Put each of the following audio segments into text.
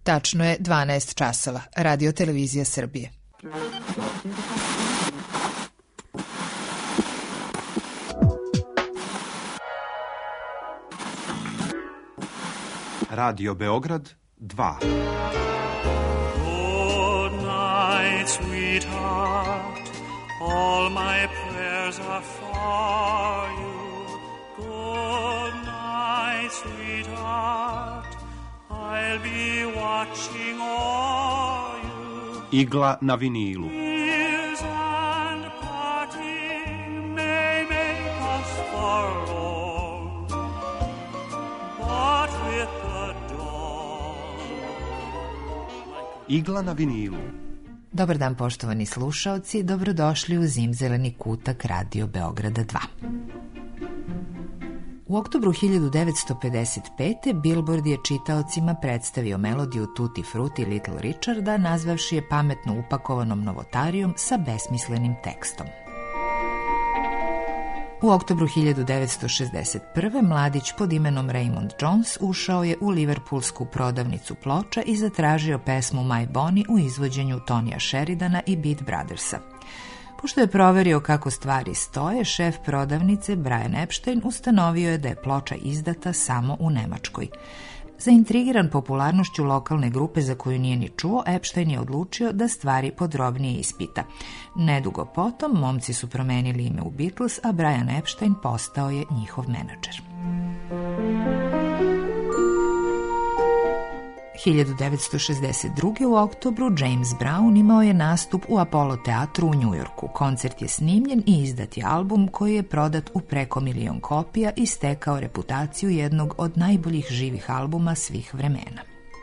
Tačno je 12 časova. Radio Televizija Srbije. Radio Beograd 2. Good night, sweetheart. All my prayers are for you. Good night, sweetheart. I'll be watching all you. Igla na vinilu. Tears and parting may make us forlorn, but with the dawn. Igla na vinilu. Dobar dan, poštovani slušaoci, dobrodošli u Zimzeleni kutak Radio Beograda 2. U oktobru 1955. Billboard je čitaocima predstavio melodiju Tutti Frutti Little Richarda, nazvavši je pametno upakovanom novotarijom sa besmislenim tekstom. U oktobru 1961. mladić pod imenom Raymond Jones ušao je u liverpoolsku prodavnicu ploča i zatražio pesmu My Bonnie u izvođenju Tonija Sheridana i Beat Brothersa. Pošto je proverio kako stvari stoje, šef prodavnice Brian Epstein ustanovio je da je ploča izdata samo u Nemačkoj. Zaintrigiran popularnošću lokalne grupe za koju nije ni čuo, Epstein je odlučio da stvari podrobnije ispita. Nedugo potom, momci su promenili ime u Beatles, a Brian Epstein postao je njihov menadžer. 1962. u oktobru James Brown imao je nastup u Apollo teatru u Njujorku. Koncert je snimljen i izdat je album koji je prodat u preko 1 milion kopija i stekao reputaciju jednog od najboljih živih albuma svih vremena.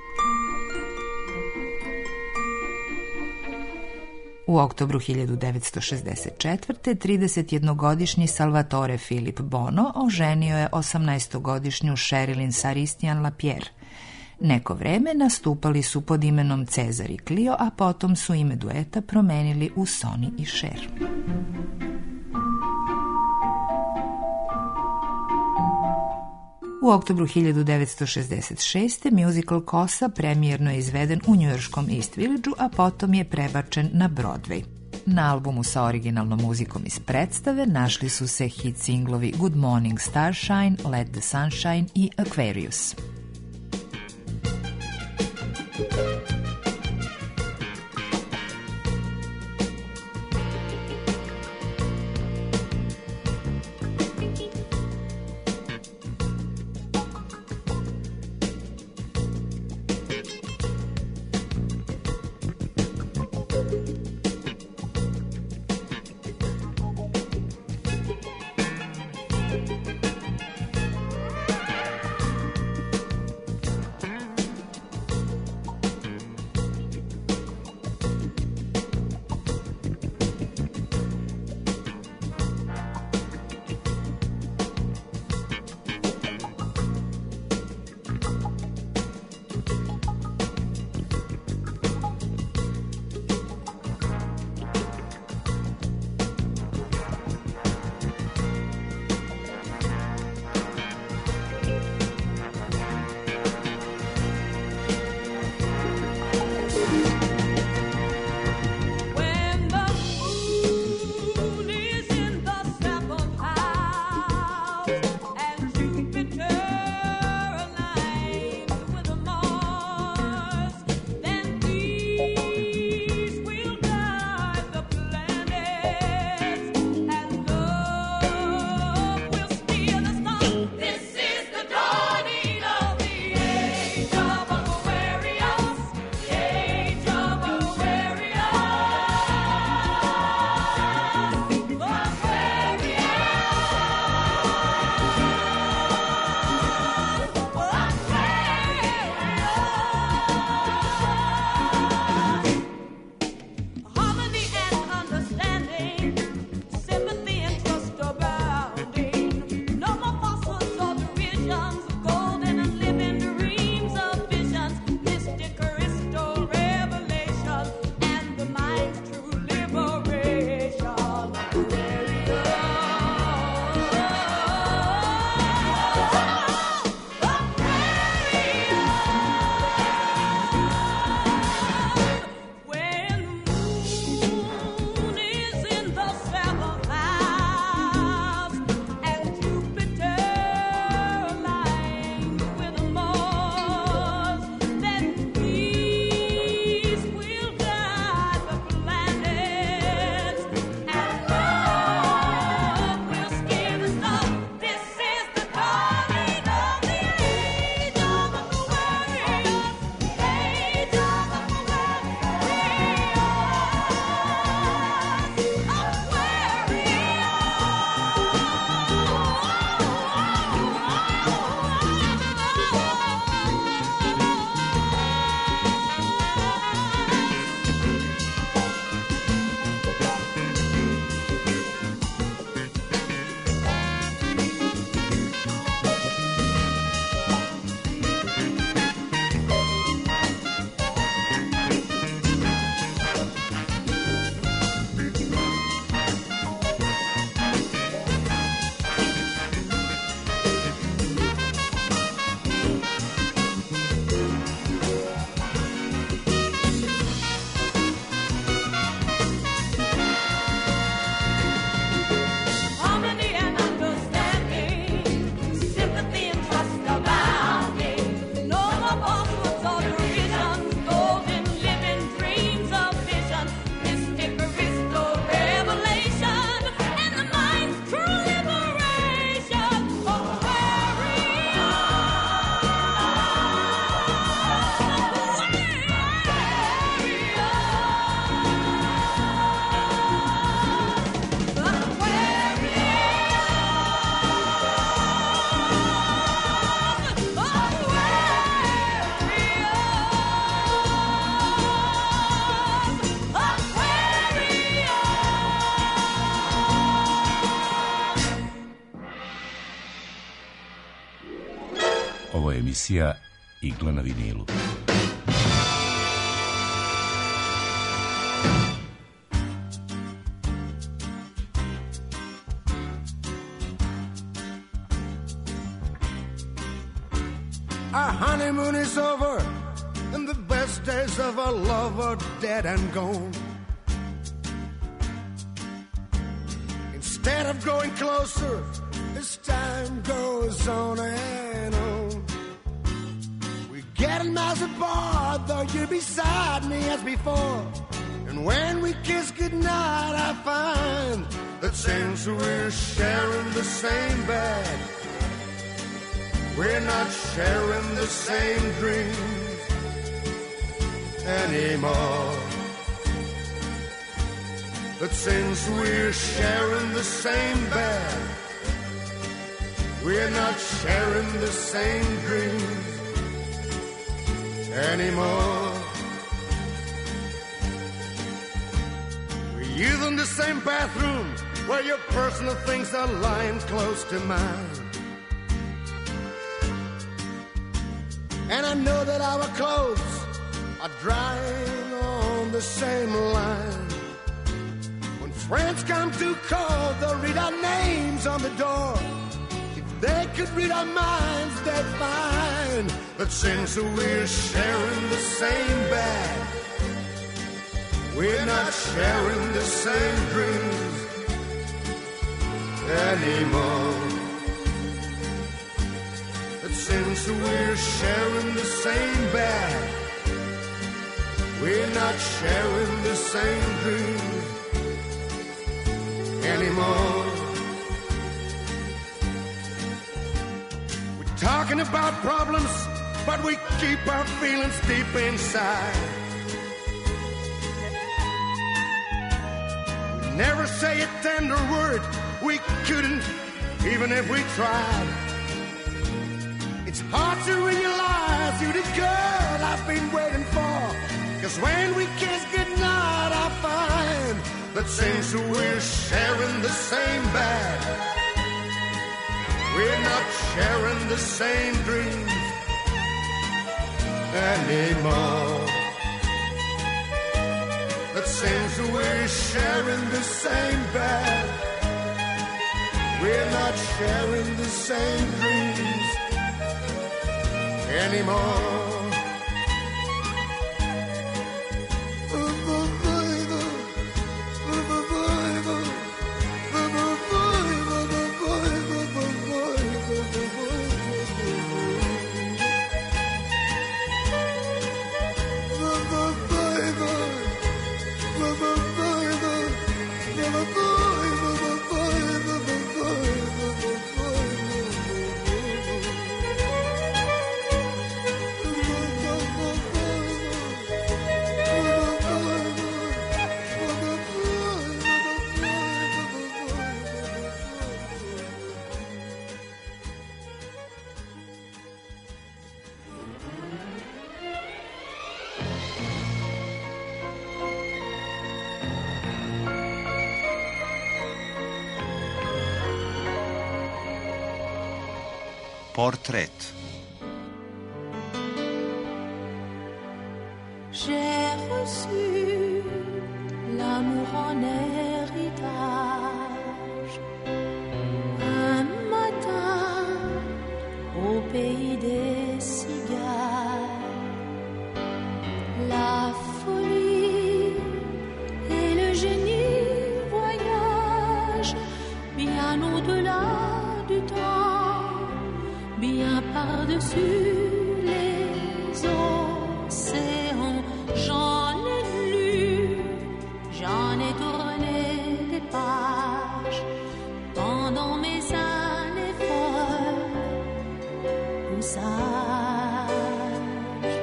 U oktobru 1964. 31-godišnji Salvatore Filip Bono oženio je 18-godišnju Sherilyn Saristian Lapierre. Neko vreme nastupali su pod imenom Cezar i Clio, a potom su ime dueta promenili u Sonny i Cher. U oktobru 1966. musical Kosa premijerno je izveden u njujorškom East Villageu, a potom je prebačen na Broadway. Na albumu sa originalnom muzikom iz predstave našli su se hit singlovi Good Morning Starshine, Let the Sunshine i Aquarius. emisija Igle na vinilu. Our honeymoon is over, and the best days of our love are dead and gone. Instead of growing closer, as time goes on and on, we're getting miles apart, though you're beside me as before. And when we kiss goodnight, I find that since we're sharing the same bed, we're not sharing the same dreams anymore. But since we're sharing the same bed, we're not sharing the same dreams anymore. We're using the same bathroom where your personal things are lying close to mine. And I know that our clothes are drying on the same line. When friends come to call, they'll read our names on the door. If they could read our minds, they'd find that since we're sharing the same bed, we're not sharing the same dreams anymore. Since we're sharing the same bed, we're not sharing the same dreams anymore. We're talking about problems, but we keep our feelings deep inside. We never say a tender word, we couldn't, even if we tried. It's hard to realize you're the girl I've been waiting for. 'Cause when we kiss goodnight, I find that since we're sharing the same bed, we're not sharing the same dreams anymore. That since we're sharing the same bed, we're not sharing the same dreams anymore. Portret. J'ai reçu l'amour en héritage un matin au pays des cigales. La folie et le génie voyagent bien au-delà du temps, bien par-dessus les océans. J'en ai lu, j'en ai tourné des pages pendant mes années folles ou sages.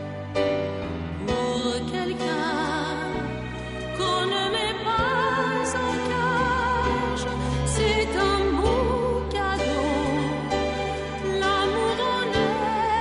Pour quelqu'un qu'on ne met pas en cage, c'est un beau cadeau. L'amour en est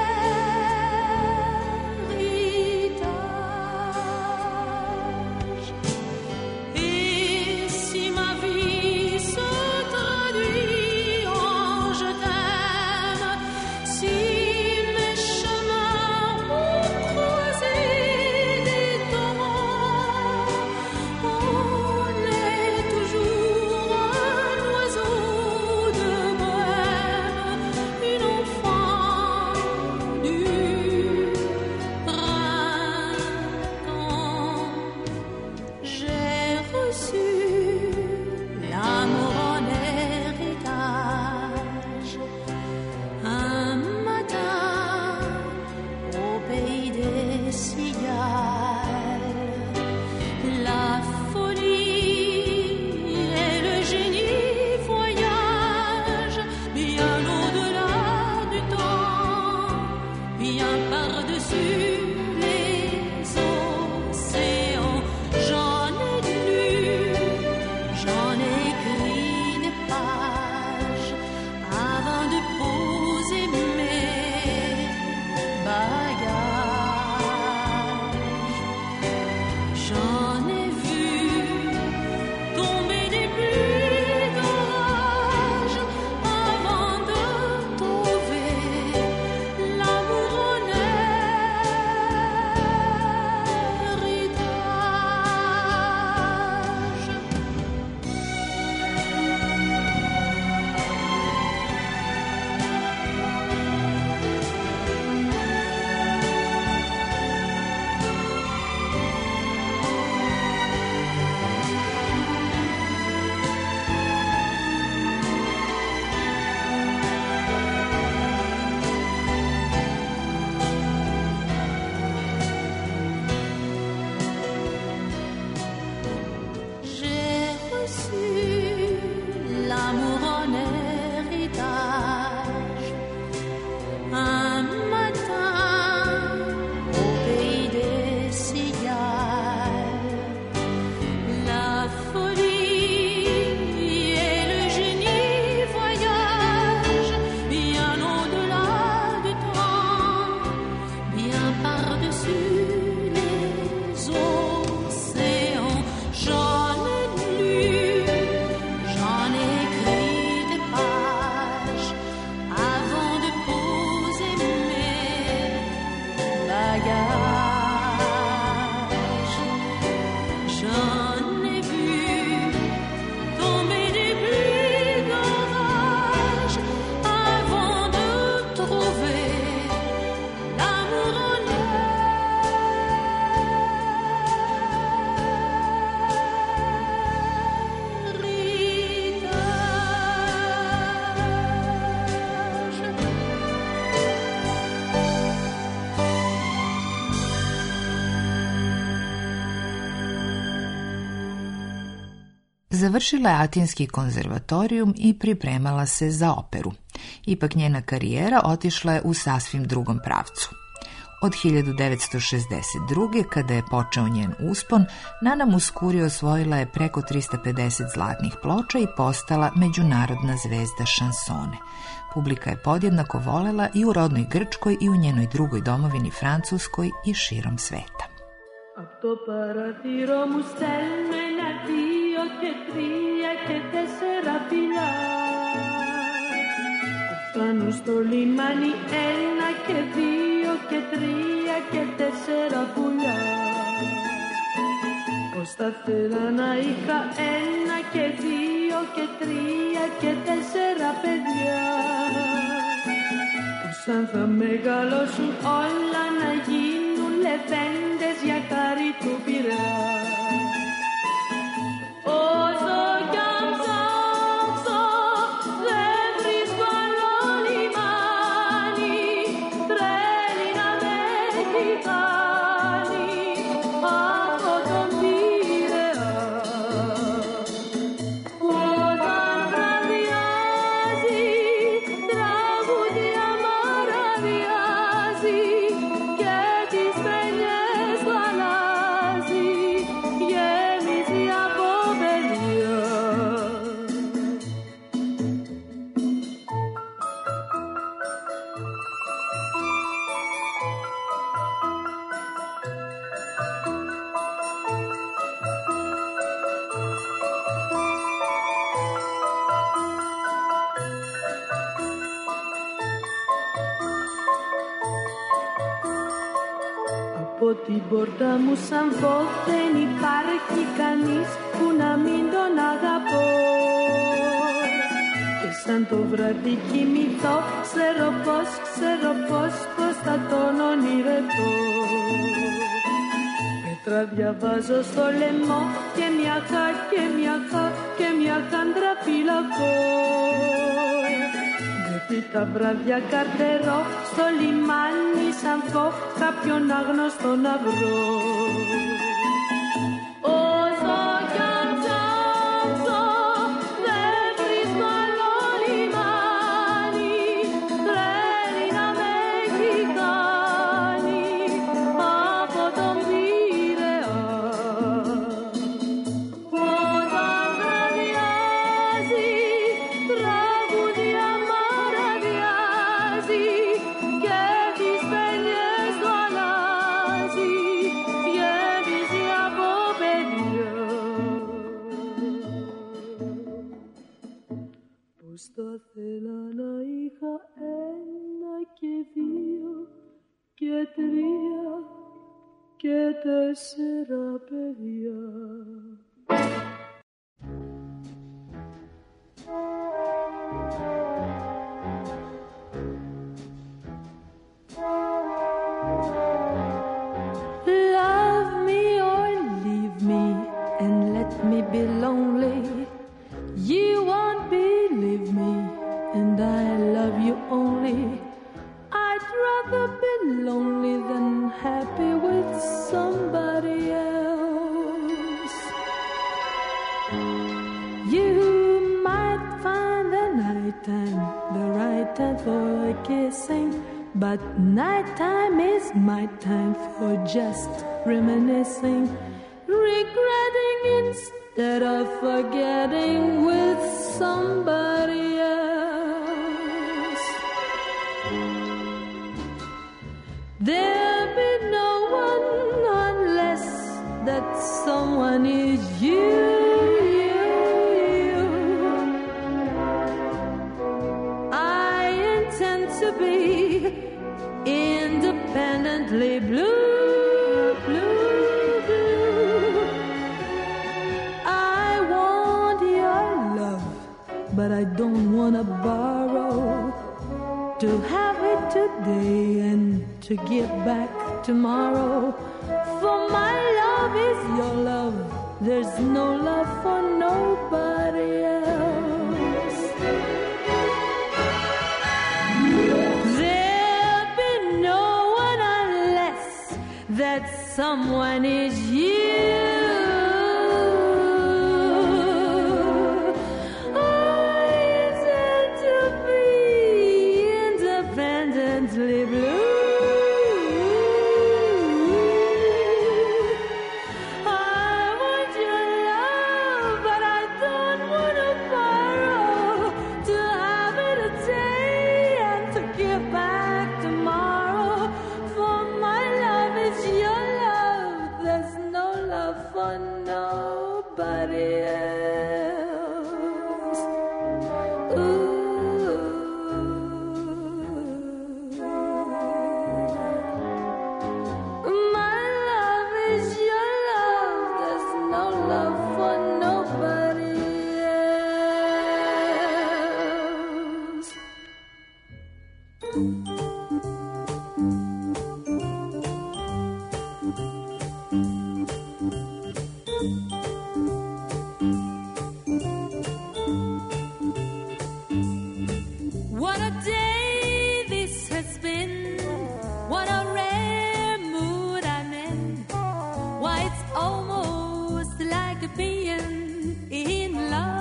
Završila je Atinski konzervatorijum i pripremala se za operu. Ipak njena karijera otišla je u sasvim drugom pravcu. Od 1962. kada je počeo njen uspon, Nana Mouskouri osvojila je preko 350 zlatnih ploča i postala međunarodna zvezda šansone. Publika je podjednako volela i u rodnoj Grčkoj i u njenoj drugoj domovini Francuskoj i širom sveta. Απ' το παραθύρο μου στέλνω 1, 2 και 3 και 4 φιλιά. Φτάνω στο λιμάνι 1 και 2 και 3 και 4 πουλιά. Πως θα θέλα να είχα 1 και 2 και 3 και 4 παιδιά. Πως αν θα μεγαλώσουν όλα να γίνουν λεβέντες για χάρη του Πειραιά. Όσο κι αν ψάξω δεν βρίσκω άλλο λιμάνι, τρέλει να με έχει κάνει από τον Πειραιά. Όταν βραδιάζει τραγούδια μαραδιάζει και τις παινιές του αλλάζει, γέμιζε από παιδιά. Από την πόρτα μου σαν φως δεν υπάρχει κανείς που να μην τον αγαπώ. Και σαν το βράδυ κοιμηθώ ξέρω πως θα τον ονειρευτώ. Πέτρα διαβάζω στο λαιμό και μια χάντρα φυλακώ. Τα βράδια καρτερώ στο λιμάνι σαν φω κάποιον άγνωστο να βρω. Όσο κι αν ψάξω δεν βρίσκω άλλο λιμάνι, τρέλει να με έχει κάνει από τον Πειραιά. Όταν βραδιάζει τραγούδια και τις παινιές του αλλάζει, γέμιζε από παιδιά. Πως θα θέλα να είχα 1 και 2 και 3 και 4 παιδιά. Love me or leave me and let me be lonely. You won't believe me and I love you only. I'd rather be lonely than happy with somebody else. You might find the nighttime the right time for kissing, but nighttime is my time for just reminiscing, regretting instead of forgetting with somebody else. There'll be no one unless that someone is you. I intend to be independently blue, blue, blue. I want your love, but I don't want to borrow. To have it today and to give back tomorrow. For my love is your love. There's no love for nobody else. There'll be no one unless that someone is you. nobody else. Ooh. My love is your love. There's no love for nobody else. What a day this has been. What a rare mood I'm in. Why, it's almost like being in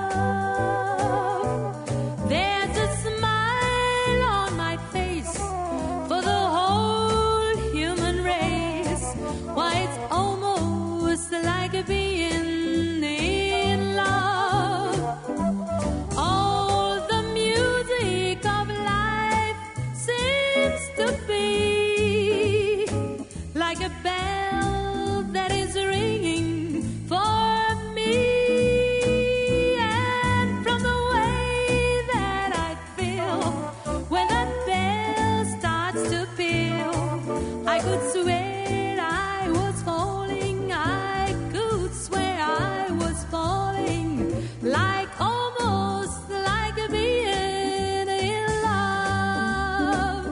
love. There's a smile on my face for the whole human race. Why, it's almost like being in love. All the music of life seems to be like a bell that is ringing for me. And from the way that I feel when that bell starts to peal, I could swear I was falling. I could swear I was falling, like almost like being in love.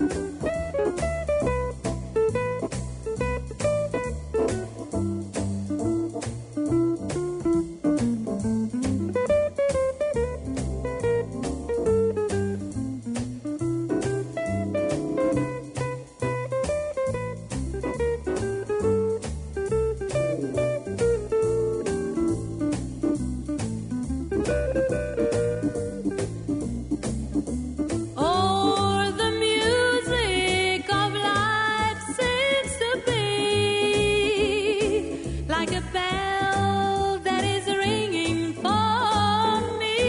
All the music of life seems to be like a bell that is ringing for me.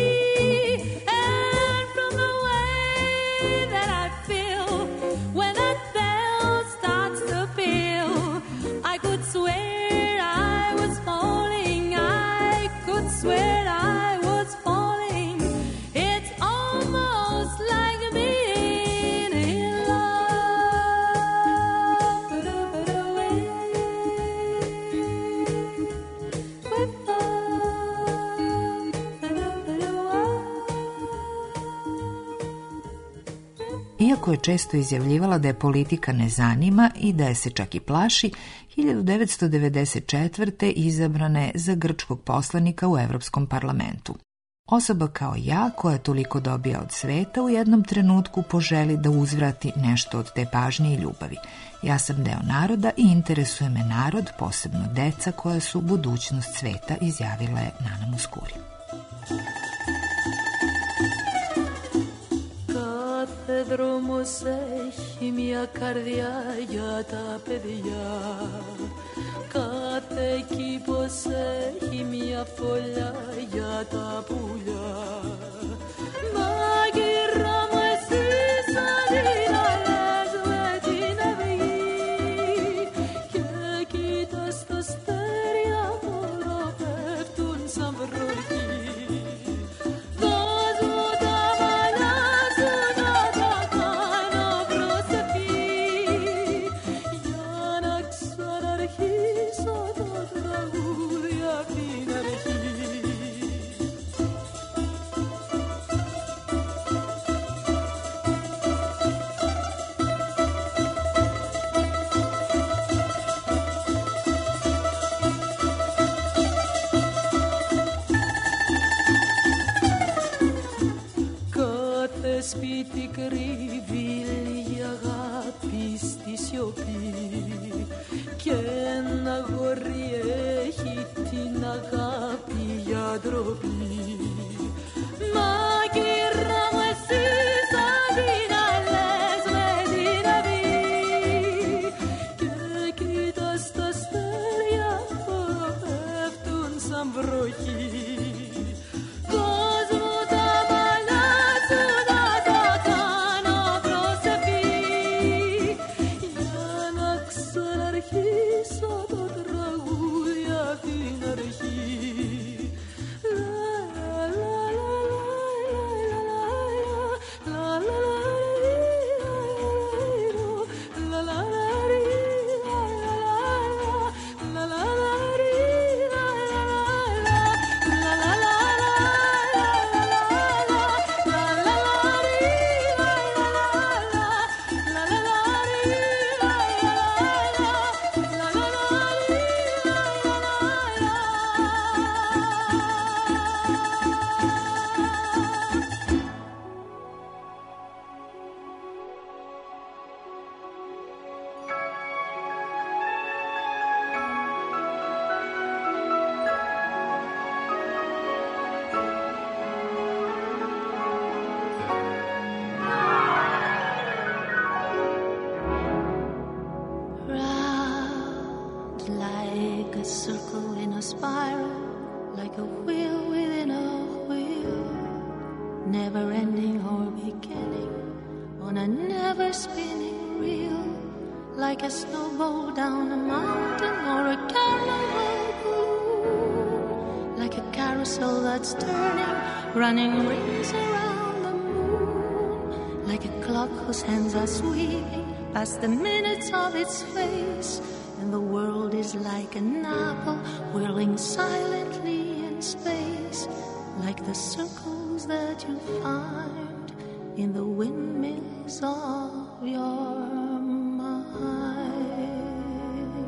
And from the way that I feel when that bell starts to peal, I could swear I was falling. I could swear I was falling. It's almost like being in love. Iako je često izjavljivala da je politika ne zanima i da je se čak i plaši, 1994. izabrana je za grčkog poslanika u Evropskom parlamentu. Osoba kao ja, koja toliko dobija od sveta, u jednom trenutku poželi da uzvrati nešto od te pažnje i ljubavi. Ja sam deo naroda i interesuje me narod, posebno deca koja su budućnost sveta, izjavila je Nana Mouskouri. Κάθε δρόμος έχει μια καρδιά για τα παιδιά. Κάθε κήπος έχει μια φωλιά για τα πουλιά. Μάγειρα μου εσύ σαν την αλλάζ με την αυγή. Και κοίτας τα αστέρια μόνο πέφτουν σαν βροχή. Σπίτι κρύβει λίγη αγάπη στη σιωπή και ένα αγόρι έχει την αγάπη για ντροπή. Μάγειρα μου εσύ σαν την αλλές με την αυγή και κοίτας τα αστέρια τώρα πέφτουν σαν βροχή. Αρχίσω το τραγούδι απ' την αρχή. Like a circle in a spiral, like a wheel within a wheel, never ending or beginning, on a never spinning reel, like a snowball down a mountain or a carnival balloon, like a carousel that's turning, running rings around the moon, like a clock whose hands are sweeping past the minutes of its face. And the world is like an apple whirling silently in space, like the circles that you find in the windmills of your mind.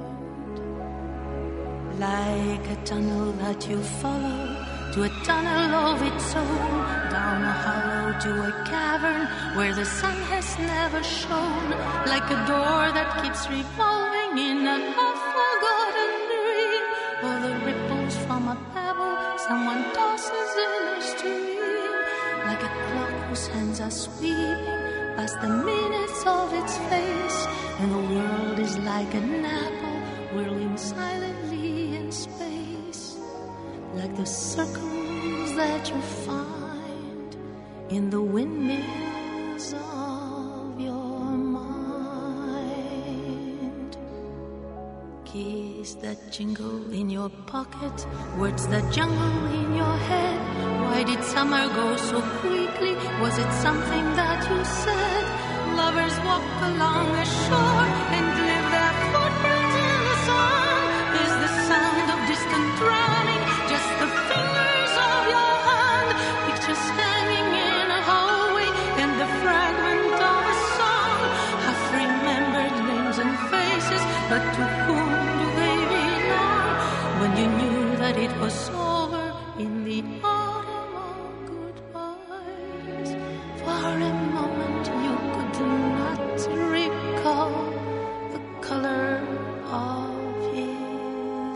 Like a tunnel that you follow to a tunnel of its own, down a hollow to a cavern where the sun has never shone, like a door that keeps revolving in a half-forgotten dream, or the ripples from a pebble someone tosses in a stream, like a clock whose hands are sweeping past the minutes of its face, and the world is like an apple whirling silently in space, like the circles that you find in the windmills of your mind. Keys that jingle in your pocket, words that jungle in your head. Why did summer go so quickly? Was it something that you said? Lovers walk along the shore and leave their footprints in the sun. Is the sound of distant drumming just the fingers of your hand? Pictures hanging in a hallway and the fragment of a song. Half-remembered names and faces, but to whom do they belong? When you knew that it was over in the autumn of goodbyes, for a moment you could not recall the color of his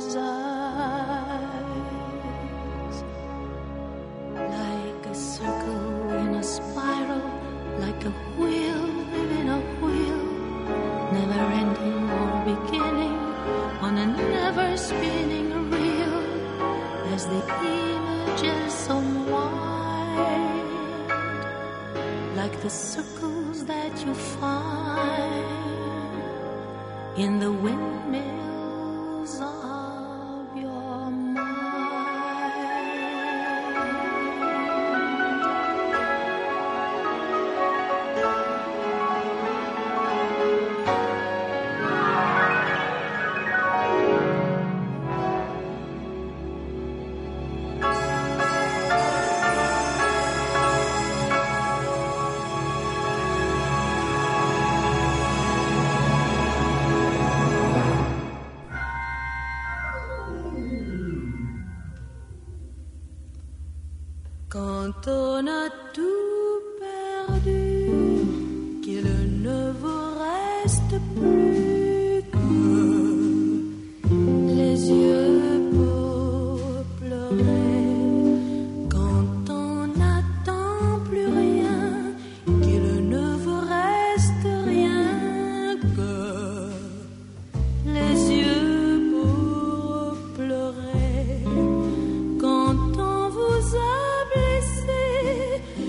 eyes. Like a circle in a spiral, like a wheel within a wheel, never ending or beginning, on a never spinning reel, as the images unwind, like the circles that you find in the windmills of your mind. Quand on a tout perdu, qu'il ne vous reste plus que les yeux pour pleurer. Quand on n'attend plus rien, qu'il ne vous reste rien que les yeux pour pleurer. Quand on vous a blessé,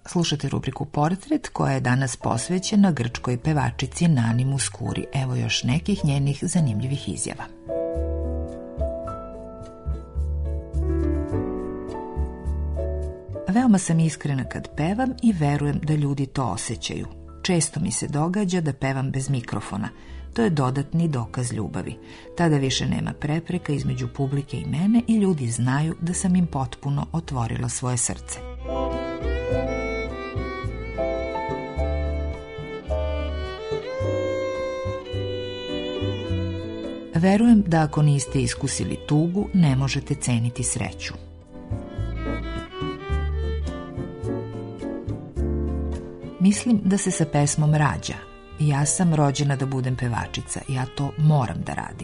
Slušate rubriku Portret koja je danas posvećena grčkoj pevačici Nani Mouskouri. Evo još nekih njenih zanimljivih izjava. Veoma sam iskrena kad pevam i verujem da ljudi to osjećaju. Često mi se događa da pevam bez mikrofona. To je dodatni dokaz ljubavi. Tada više nema prepreka između publike i mene i ljudi znaju da sam im potpuno otvorila svoje srce. Verujem da ako niste iskusili tugu, ne možete ceniti sreću. Mislim da se sa pesmom rađa. Ja sam rođena da budem pevačica. Ja to moram da radim.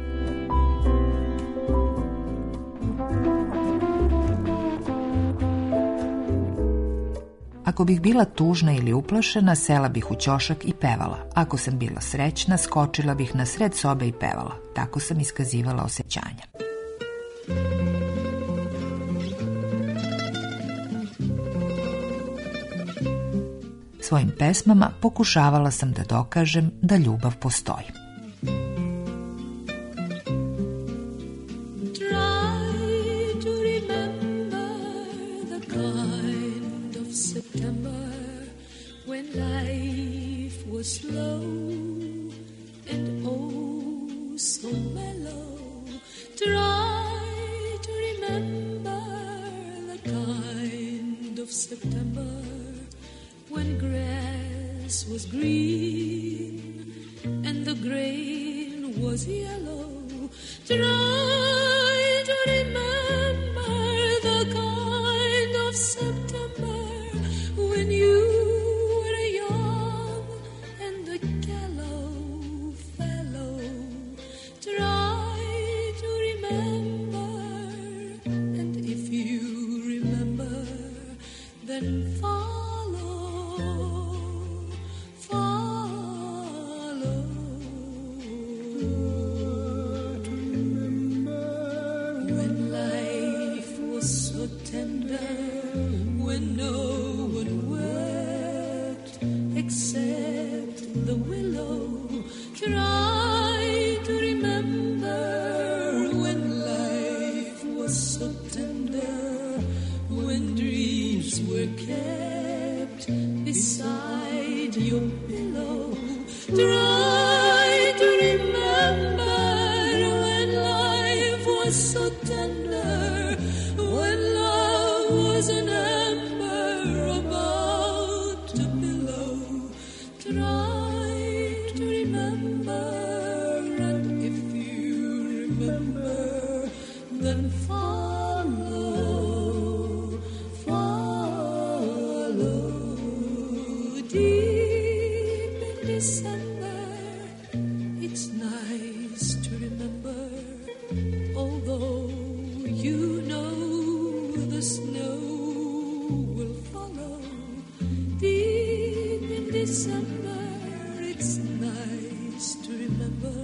Ako bih bila tužna ili uplašena, sela bih u ćošak i pevala. Ako sam bila srećna, skočila bih na sred sobe i pevala. Tako sam iskazivala osjećanja. Svojim pesmama pokušavala sam da dokažem da ljubav postoji. When grass was green and the grain was yellow, try to remember the kind of September when you were young and a callow fellow. Try to remember, and if you remember, then beside your pillow. Try to remember when life was so tender, when love was an ember about to billow. Try to remember, and if you remember, then December, it's nice to remember, although you know the snow will follow. Deep in December, it's nice to remember,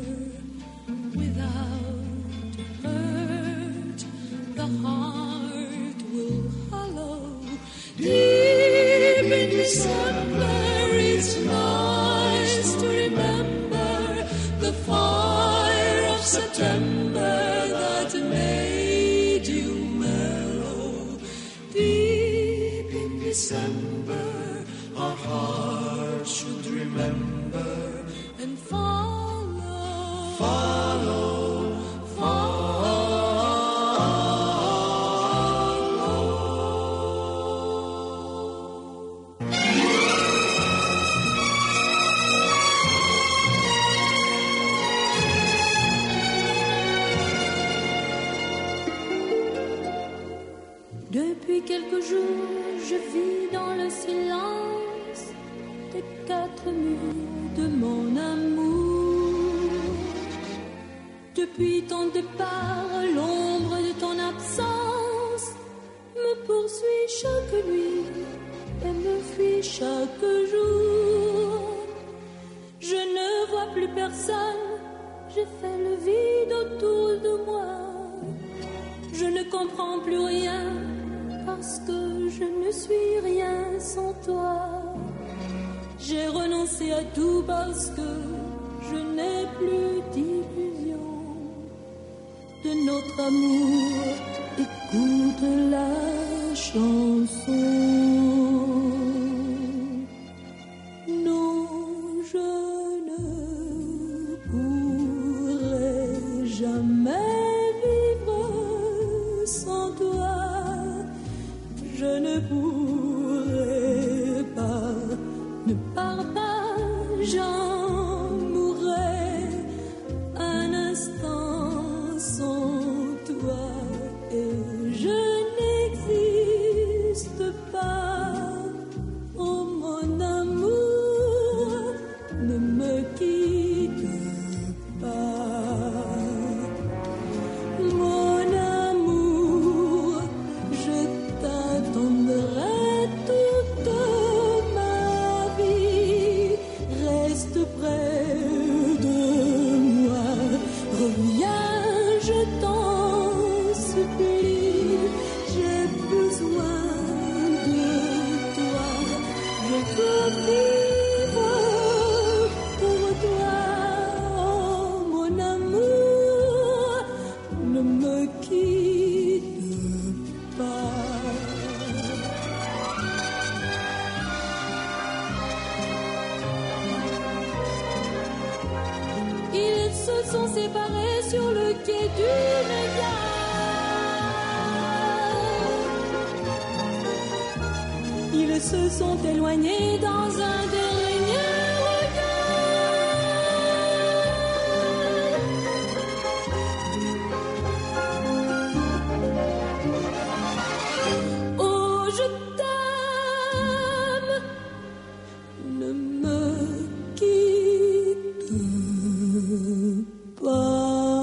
without hurt, the heart will hollow. Deep in December, it's nice to remember the fire of September that made you mellow. Deep in December, our hearts should remember and follow, follow, follow. Depuis quelques jours, je vis dans le silence des quatre murs de mon amour. Depuis ton départ, l'ombre de ton absence me poursuit chaque nuit et me fuit chaque jour. Je ne vois plus personne, j'ai fait le vide autour de moi. Je ne comprends plus rien, parce que je ne suis rien sans toi. J'ai renoncé à tout parce que je n'ai plus d'illusion de notre amour. Écoute la chanson. Non, je ne pourrai jamais vivre sans toi. Je ne pourrai pas, ne pars pas, j'en mourrai un instant sans toi. Et je n'existe pas, oh mon amour, ne me quitte pas. Mon amour, je t'attendrai toute ma vie. Reste près de moi, reviens, je t'en supplie. J'ai besoin de toi, je veux vivre pour toi. Oh mon amour, ne me quitte pas. Ils se sont séparés sur le quai d'une gare. Ils se sont éloignés dans un dernier regard. Oh, je t'aime, ne me quitte pas.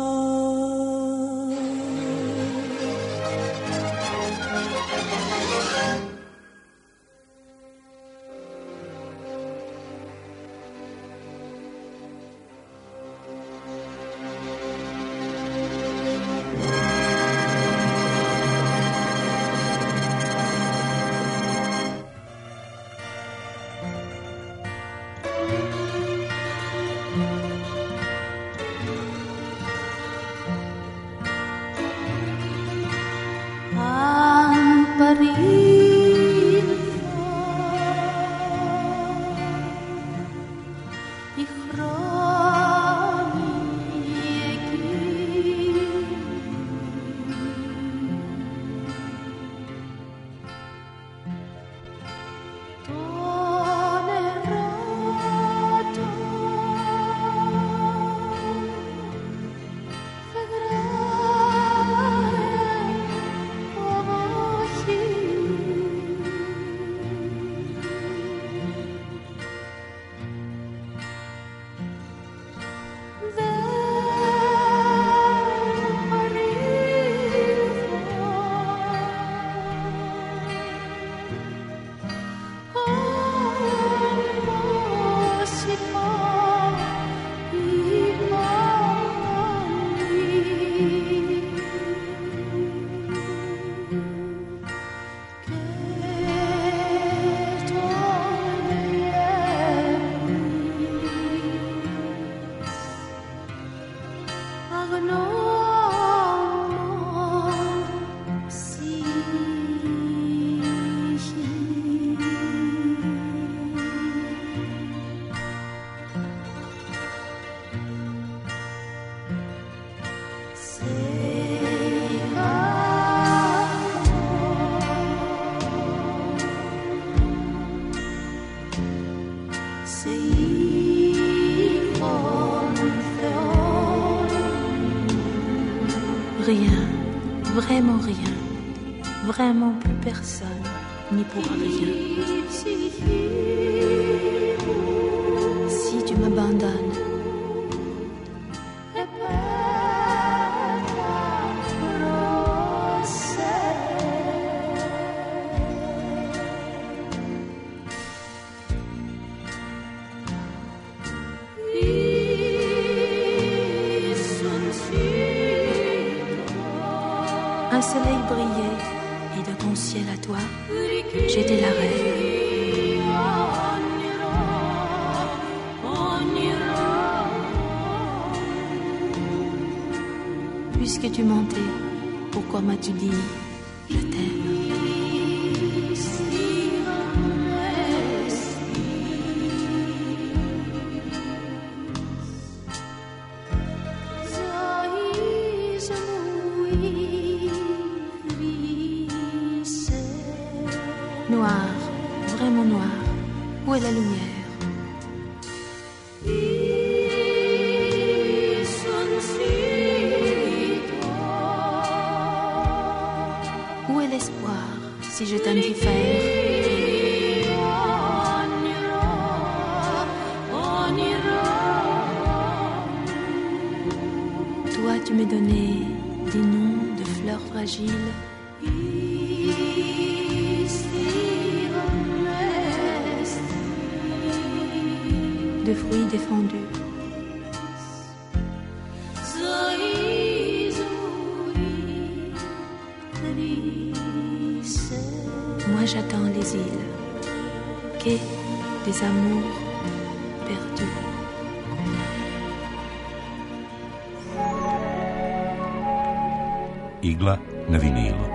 Rien, vraiment rien, vraiment plus personne n'y pourra rien. Si tu m'abandonnes, un soleil brillait et de ton ciel à toi, j'étais la reine. puisque tu mentais, pourquoi m'as-tu dit je t'aime? Noir, vraiment noir, où est la lumière? Où est l'espoir, si je t'indiffère? Toi, tu m'as donné des noms de fleurs fragiles. De fruits défendus. Moi j'attends les îles, quais des amours perdus. Igla na vinilu.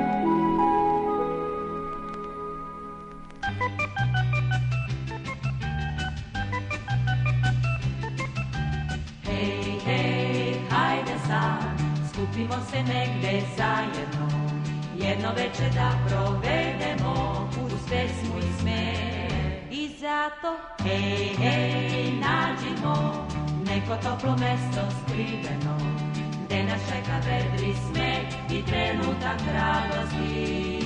Skupimo se negde zajedno, jedno večer da provedemo uz pesmu i smeh. I zato, hej, hej, nađimo neko toplo mesto skriveno, gde nas čeka vedri smeh i trenutak radosti.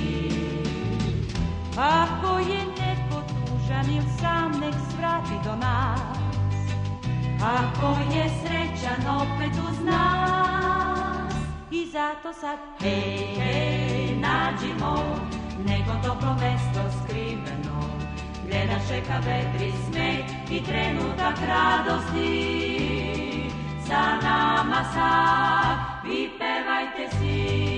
Ako je neko tužan ili sam, nek svrati do nas. Ako je srećan opet uz nas. I zato sad, hej, hej, nađimo neko toplo mesto skriveno, gde nas čeka vedri smeh i trenutak radosti. Sa nama sad, vi pevajte svi.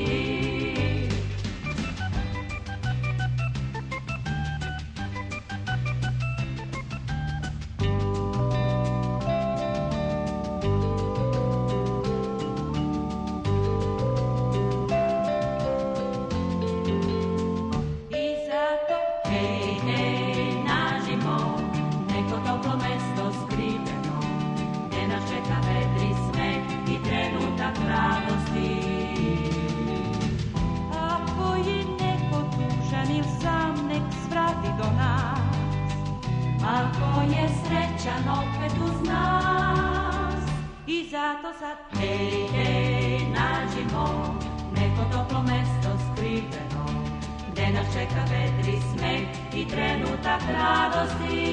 Opet uz nas. I zato sad, hej, hej, nađimo neko toplo mesto skriveno, gde nas čeka vedri smeh i trenutak radosti.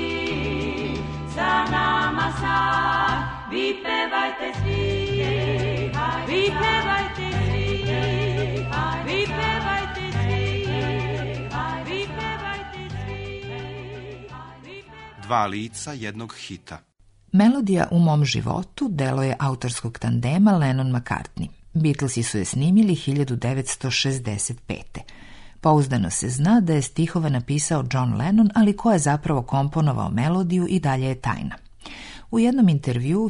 Sa nama sad, vi pevajte svi, vi pevajte svi, vi pevajte svi, vi pevajte svi. Dva lica jednog hita. Melodija U mom životu delo je autorskog tandema Lennon-McCartney. Beatlesi su je snimili 1965. Pouzdano se zna da je stihove napisao John Lennon, ali ko je zapravo komponovao melodiju i dalje je tajna. U jednom intervjuu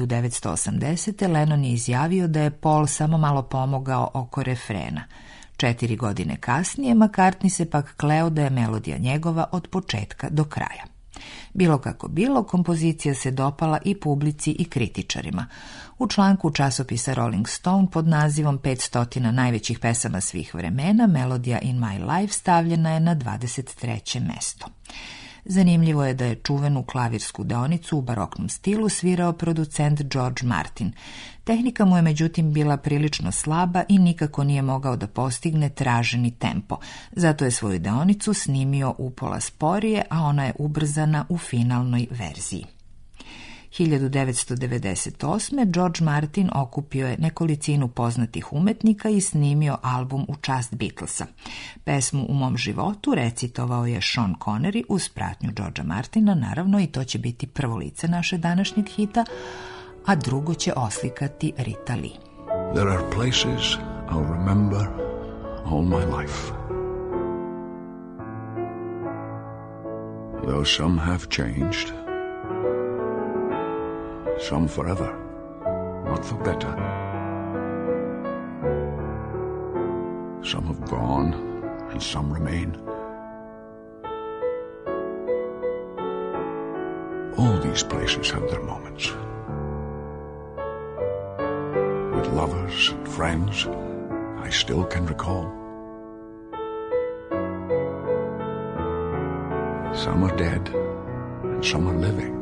1980. Lennon je izjavio da je Paul samo malo pomogao oko refrena. 4 godine kasnije McCartney se pak kleo da je melodija njegova od početka do kraja. Bilo kako bilo, kompozicija se dopala i publici i kritičarima. U članku časopisa Rolling Stone pod nazivom 500 najvećih pesama svih vremena, melodija In My Life stavljena je na 23. mesto. Zanimljivo je da je čuvenu klavirsku deonicu u baroknom stilu svirao producent George Martin. Tehnika mu je međutim bila prilično slaba i nikako nije mogao da postigne traženi tempo. Zato je svoju deonicu snimio upola sporije, a ona je ubrzana u finalnoj verziji. 1998. George Martin okupio je nekolicinu poznatih umetnika i snimio album u čast Beatlesa. Pesmu U mom životu recitovao je Sean Connery uz pratnju Georgea Martina, naravno, i to će biti prvo lice naše današnjeg hita, a drugo će oslikati Rita Lee. There are places I'll remember all my life. Though some have changed, some forever, not for better. Some have gone, and some remain. All these places have their moments. With lovers and friends, I still can recall. Some are dead, and some are living.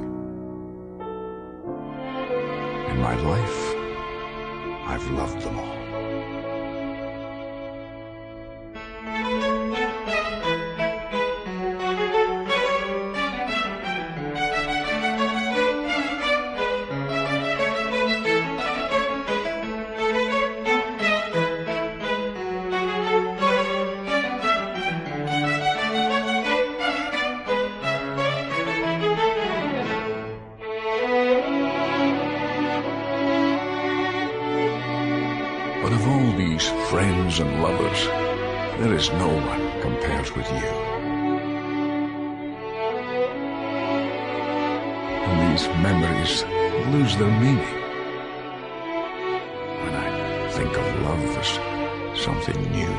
In my life, I've loved them all. But of all these friends and lovers, there is no one compares with you. And these memories lose their meaning when I think of love as something new.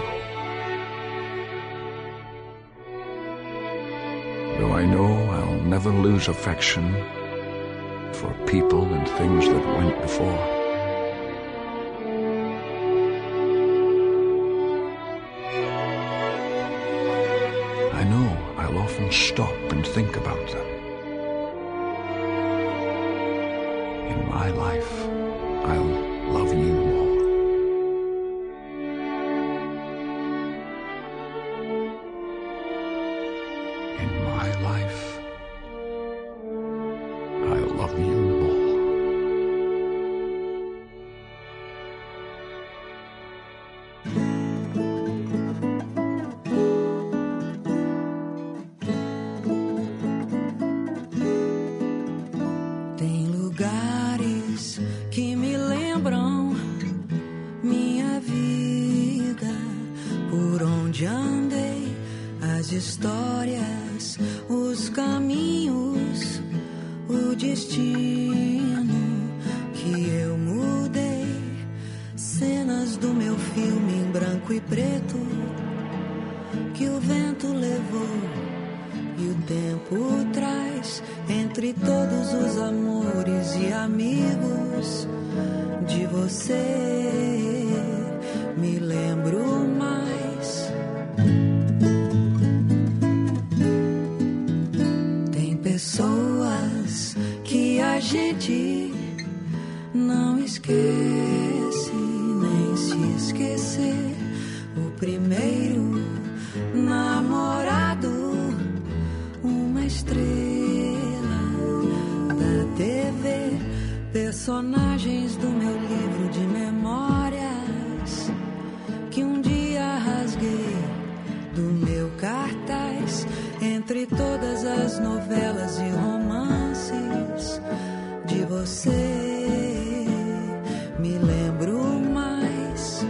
Though I know I'll never lose affection for people and things that went before. I know I'll often stop and think about them. In my life, I'll love you more. In my life, I'll love you more. Tem lugares que me lembram minha vida, por onde andei, as histórias, os caminhos, o destino que eu mudei, cenas do meu filme em branco e preto que o vento levou e o tempo traz entre todos os amores e amigos de você. Me lembro mais. Tem pessoas que a gente não esquece, nem se esquecer. O primeiro namorado, uma estrela da TV, personagens do meu livro de memórias que um dia rasguei do meu cartaz, entre todas as novelas e romances de você. Me lembro mais.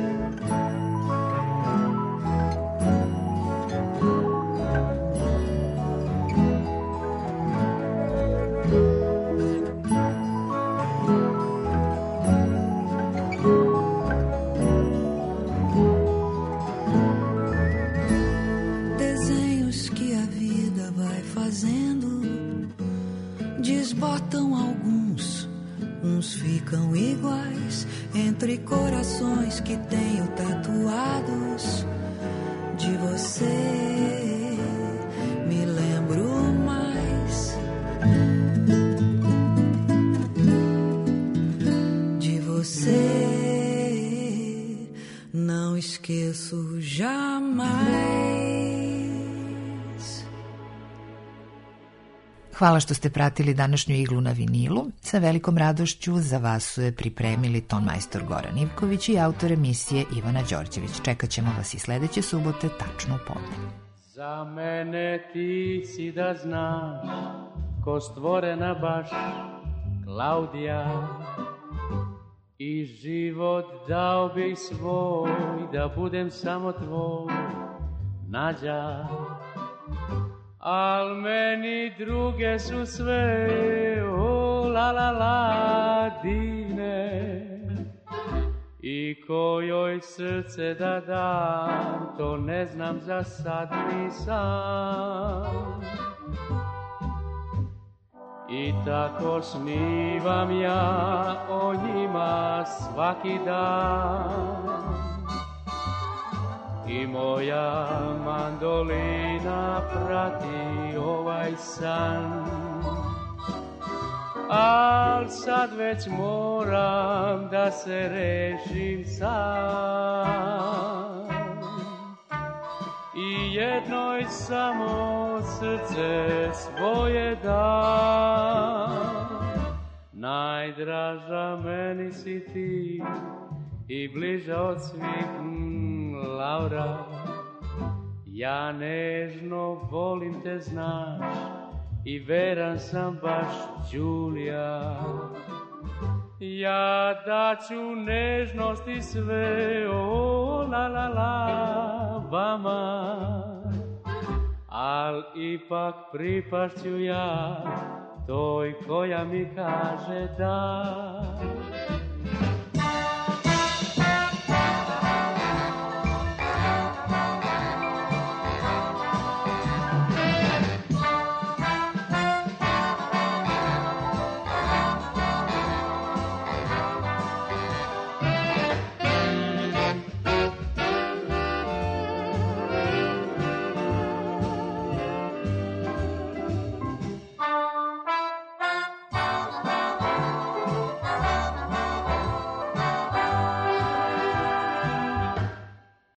Desenhos que a vida vai fazendo, desbotam alguns, uns ficam iguais, entre corações que tenho tatuados de você. Me lembro mais de você, não esqueço jamais. Hvala što ste pratili današnju iglu na vinilu. Sa velikom radošću za vas su je pripremili tonmajstor Goran Ivković i autor emisije Ivana Đorđević. Čekat ćemo vas i sledeće subote tačno u podne. Za mene ti si da znaš, ko stvorena baš Klaudija, i život dao bih svoj da budem samo tvoj Nađa. Al meni druge su sve, o la la la, divne, i kojoj srce da dam, to ne znam za sad ni sam. I tako snivam ja o njima svaki dan. I moja mandolina prati ovaj san. Al sad već moram da se rešim sam. I jednoj samo srce svoje dam. Najdraža meni si ti i bliža od svih Laura. Ja nežno volim te, znaš, i veran sam baš, Đulija. Ja daću nežnosti sve, o la la la, vama. Al ipak pripašću ja toj koja mi kaže da.